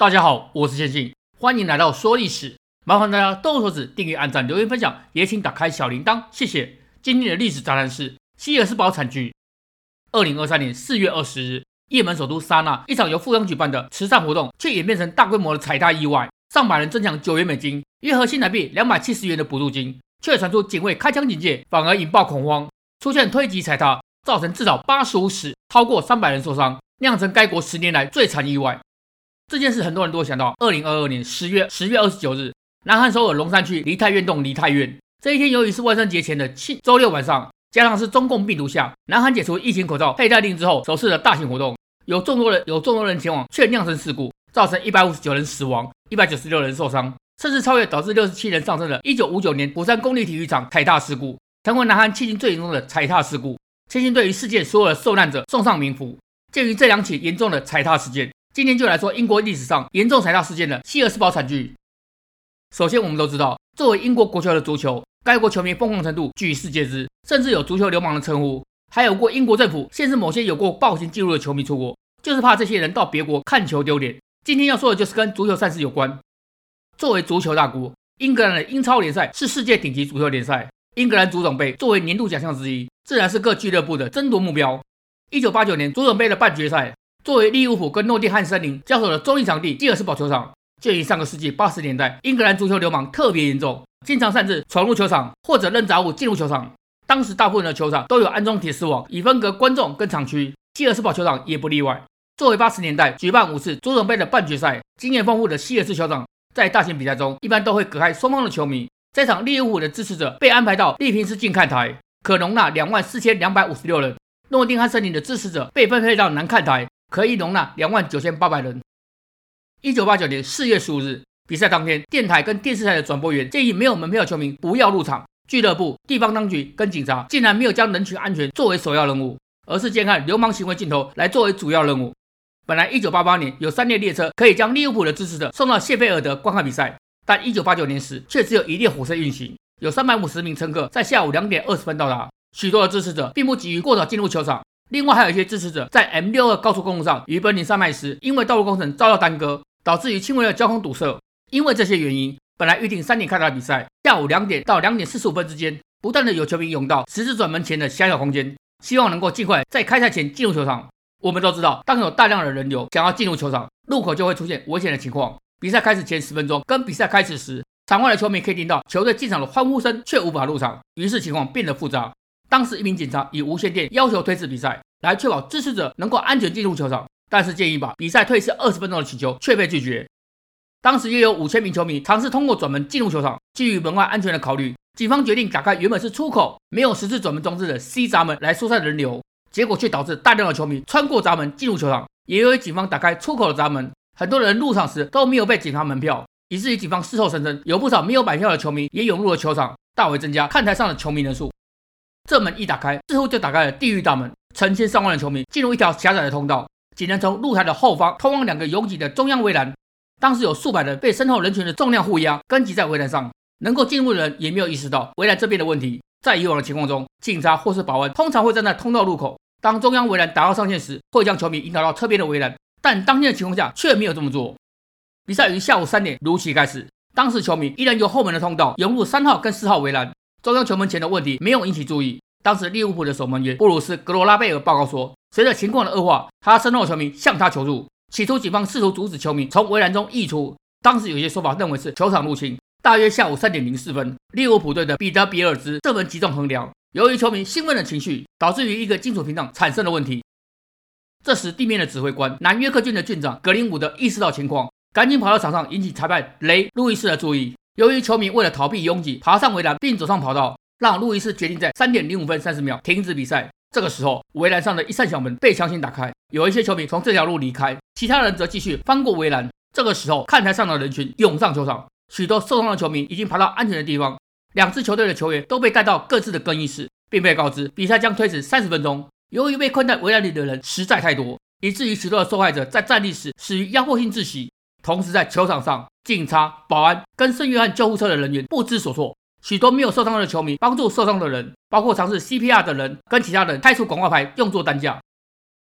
大家好，我是千信，欢迎来到说历史。麻烦大家动手指订阅、按赞、留言、分享，也请打开小铃铛，谢谢。今天的历史炸弹是希尔斯堡惨剧。2023年4月20日，也门首都沙那，一场由富商举办的慈善活动，却演变成大规模的踩踏意外，上百人争抢9元美金，约合新台币270元的补助金，却传出警卫开枪警戒，反而引爆恐慌，出现推挤踩踏，造成至少85死，超过300人受伤，酿成该国10年来最惨意外。这件事很多人都会想到2022年10月29日，南韩首尔龙山区梨泰院洞梨泰院。这一天由于是万圣节前的周六晚上，加上是中共病毒下，南韩解除疫情口罩佩戴令之后首次的大型活动，有众多人前往，却酿成事故，造成159人死亡，196人受伤，甚至超越导致67人丧生的1959年釜山公立体育场踩踏事故，成为南韩迄今最严重的踩踏事故。千信对于事件所有的受难者送上冥福。鉴于这两起严重的踩踏事件，今天就来说英国历史上严重踩踏事件的希尔斯堡惨剧。首先我们都知道，作为英国国球的足球，该国球迷疯狂程度居世界之，甚至有足球流氓的称呼，还有过英国政府限制某些有过暴行记录的球迷出国，就是怕这些人到别国看球丢脸。今天要说的就是跟足球赛事有关。作为足球大国，英格兰的英超联赛是世界顶级足球联赛，英格兰足总杯作为年度奖项之一，自然是各俱乐部的争夺目标。1989年足总杯的半决赛，作为利物浦跟诺丁汉森林交手的中立场地希尔斯堡球场，鉴于上个世纪80年代英格兰足球流氓特别严重，经常擅自闯入球场或者扔杂物进入球场，当时大部分的球场都有安装铁丝网以分隔观众跟场区，希尔斯堡球场也不例外。作为80年代举办5次足总杯的半决赛，经验丰富的希尔斯球场在大型比赛中一般都会隔开双方的球迷。这场利物浦的支持者被安排到利平斯近看台，可容纳24256人；诺丁汉森林的支持者被分配到南看台，可以容纳29800人。1989年4月15日，比赛当天，电台跟电视台的转播员建议没有门票的球迷不要入场。俱乐部、地方当局跟警察竟然没有将人群安全作为首要任务，而是监看流氓行为镜头来作为主要任务。本来1988年有3列列车可以将利物浦的支持者送到谢菲尔德观看比赛，但1989年时却只有1列火车运行，有350名乘客在下午2点20分到达。许多的支持者并不急于过早进入球场，另外还有一些支持者在 M62 高速公路上于本林山脉时，因为道路工程遭到耽搁，导致于轻微的交通堵塞。因为这些原因，本来预定3点开打的比赛，下午2点到2点45分之间，不断的有球迷涌到十字转门前的狭小空间，希望能够尽快在开赛前进入球场。我们都知道，当有大量的人流想要进入球场，路口就会出现危险的情况。比赛开始前10分钟跟比赛开始时，场外的球迷可以听到球队进场的欢呼声，却无法入场，于是情况变得复杂。当时一名警察以无线电要求推迟比赛，来确保支持者能够安全进入球场，但是建议把比赛推迟20分钟的请求却被拒绝。当时约有5000名球迷尝试通过转门进入球场，基于门外安全的考虑，警方决定打开原本是出口没有十字转门装置的 C 闸门来疏散人流，结果却导致大量的球迷穿过闸门进入球场。也由于警方打开出口的闸门，很多人入场时都没有被检查门票，以至于警方事后声称有不少没有买票的球迷也涌入了球场，大为增加看台上的球迷人数。这门一打开，似乎就打开了地狱大门，成千上万的球迷进入一条狭窄的通道，仅能从露台的后方通往2个拥挤的中央围栏。当时有数百人被身后人群的重量互压，跟挤在围栏上，能够进入的人也没有意识到围栏这边的问题。在以往的情况中，警察或是保安通常会站在通道入口，当中央围栏达到上限时，会将球迷引导到侧边的围栏，但当天的情况下却没有这么做。比赛于下午3点如期开始，当时球迷依然由后门的通道涌入3号跟4号围栏，中央球门前的问题没有引起注意。当时利物浦的守门员布鲁斯·格罗拉贝尔报告说，随着情况的恶化，他身后的球迷向他求助。起初警方试图阻止球迷从围栏中溢出，当时有些说法认为是球场入侵。大约下午3点04分，利物浦队的彼得·比尔兹这门击中横梁，由于球迷兴奋的情绪，导致于一个金属屏障产生了问题。这时地面的指挥官南约克郡的郡长格林伍德意识到情况，赶紧跑到场上引起裁判雷·路易斯的注意。由于球迷为了逃避拥挤爬上围栏并走上跑道，让路易斯决定在3点05分30秒停止比赛。这个时候，围栏上的一扇小门被强行打开，有一些球迷从这条路离开，其他人则继续翻过围栏。这个时候，看台上的人群涌上球场，许多受伤的球迷已经爬到安全的地方。2支球队的球员都被带到各自的更衣室，并被告知比赛将推迟30分钟。由于被困在围栏里的人实在太多，以至于许多的受害者在站立时死于压迫性窒息。同时在球场上，警察、保安跟圣约翰救护车的人员不知所措。许多没有受伤的球迷帮助受伤的人，包括尝试 CPR 的人跟其他人开出广告牌用作担架。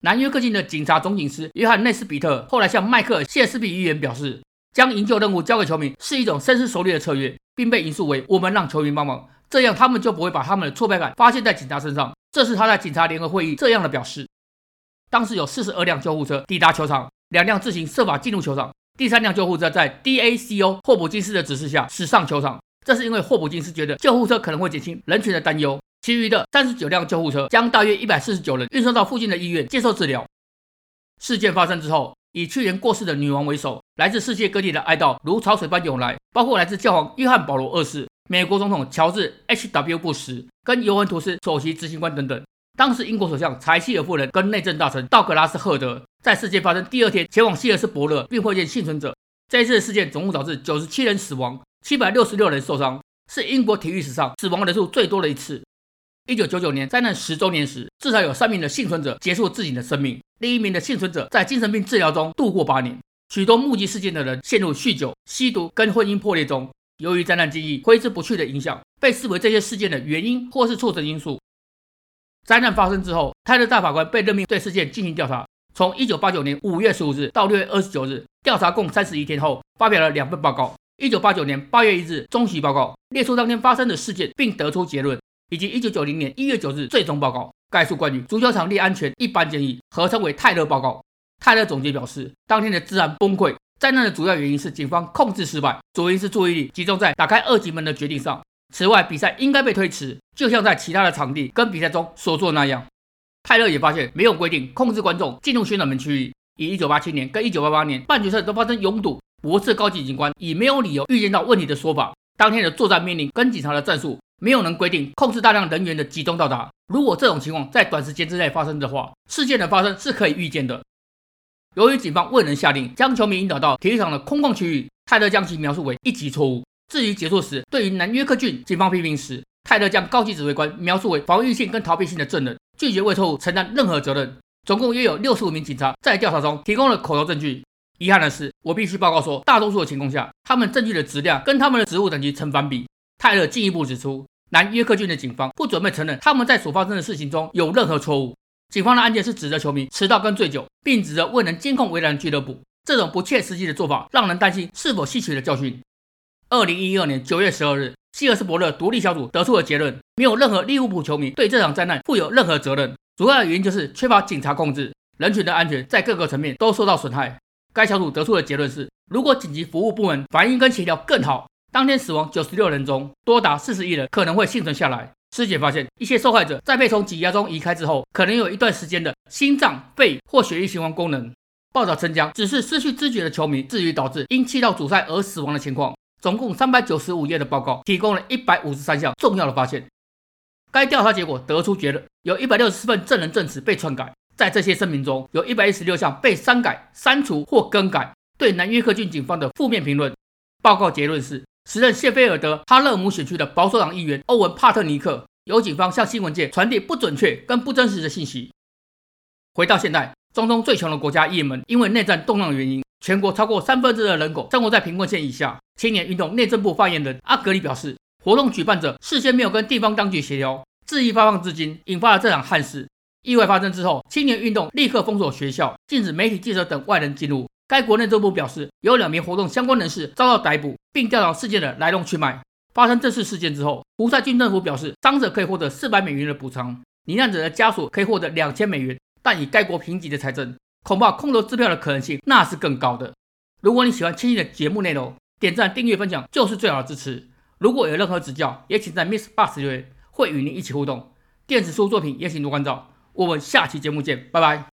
南约克郡的警察总警司约翰内斯比特后来向迈克尔谢斯比议员表示，将营救任务交给球迷是一种深思熟虑的策略，并被引述为我们让球迷帮忙，这样他们就不会把他们的挫败感发泄在警察身上。这是他在警察联合会议这样的表示。当时有42辆救护车抵达球场，2辆自行设法进入球场，第3辆救护车在 DACO 霍普金斯的指示下驶上球场。这是因为霍普金斯觉得救护车可能会减轻人群的担忧。其余的39辆救护车将大约149人运送到附近的医院接受治疗。事件发生之后，以去年过世的女王为首，来自世界各地的哀悼如潮水般涌来，包括来自教皇约翰保罗2世、美国总统乔治 H.W. 布什跟尤文图斯首席执行官等等。当时英国首相柴契尔夫人跟内政大臣道格拉斯·赫德在事件发生第2天前往希尔斯伯勒并会见幸存者。这一次的事件总共导致97人死亡，766人受伤，是英国体育史上死亡人数最多的一次。1999年灾难10周年时，至少有3名的幸存者结束自己的生命，另1名的幸存者在精神病治疗中度过8年。许多目击事件的人陷入酗酒、吸毒跟婚姻破裂中，由于灾难记忆挥之不去的影响，被视为这些事件的原因或是促成因素。灾难发生之后，泰勒大法官被任命对事件进行调查。从1989年5月15日到6月29日，调查共31天后，发表了2份报告。1989年8月1日中期报告列出当天发生的事件并得出结论，以及1990年1月9日最终报告，概述关于足球场地安全一般建议，合称为泰勒报告。泰勒总结表示，当天的治安崩溃，灾难的主要原因是警方控制失败，主因是注意力集中在打开2级门的决定上。此外，比赛应该被推迟，就像在其他的场地跟比赛中所做那样。泰勒也发现没有规定控制观众进入宣传门区域，以1987年跟1988年半决赛都发生拥堵，博士高级警官以没有理由预见到问题的说法。当天的作战命令跟警察的战术没有能规定控制大量人员的集中到达，如果这种情况在短时间之内发生的话，事件的发生是可以预见的。由于警方未能下令将球迷引导到体育场的空旷区域，泰勒将其描述为一级错误。至于结束时对于南约克郡警方批评时，泰勒将高级指挥官描述为防御性跟逃避性的证人，拒绝为错误承担任何责任。总共约有65名警察在调查中提供了口头证据。遗憾的是，我必须报告说，大多数的情况下，他们证据的质量跟他们的职务等级成反比。泰勒进一步指出，南约克郡的警方不准备承认他们在所发生的事情中有任何错误。警方的案件是指责球迷迟到跟醉酒，并指责未能监控围栏俱乐部。这种不切实际的做法让人担心是否吸取了教训。2012年9月12日，希尔斯伯勒独立小组得出的结论，没有任何利物浦球迷对这场灾难负有任何责任，主要的原因就是缺乏警察控制，人群的安全在各个层面都受到损害。该小组得出的结论是，如果紧急服务部门反应跟协调更好，当天死亡96人中，多达41人可能会幸存下来。尸检发现，一些受害者在被从挤压中移开之后，可能有一段时间的心脏、肺或血液循环功能。报道称将只是失去知觉的球迷至于导致因气道阻塞而死亡的情况。总共395页的报告提供了153项重要的发现。该调查结果得出结论，有164份证人证词被篡改，在这些声明中有116项被删改、删除或更改对南约克郡警方的负面评论。报告结论是，时任谢菲尔德哈勒姆选区的保守党议员欧文·帕特尼克由警方向新闻界传递不准确跟不真实的信息。回到现代，中东最穷的国家也门因为内战动荡的原因，全国超过2/3的人口生活在贫困线以下。青年运动内政部发言人阿格里表示，活动举办者事先没有跟地方当局协调，恣意发放资金，引发了这场憾事。意外发生之后，青年运动立刻封锁学校，禁止媒体记者等外人进入。该国内政部表示，有2名活动相关人士遭到逮捕，并调查事件的来龙去脉。发生这次事件之后，胡塞郡政府表示，伤者可以获得400美元的补偿，罹难者的家属可以获得2000美元，但以该国贫瘠的财政，恐怕空头支票的可能性那是更高的。如果你喜欢青青的节目内容，点赞、订阅、分享就是最好的支持。如果有任何指教，也请在 MixerBox 留言，会与您一起互动。电子书作品也请多关照。我们下期节目见，拜拜。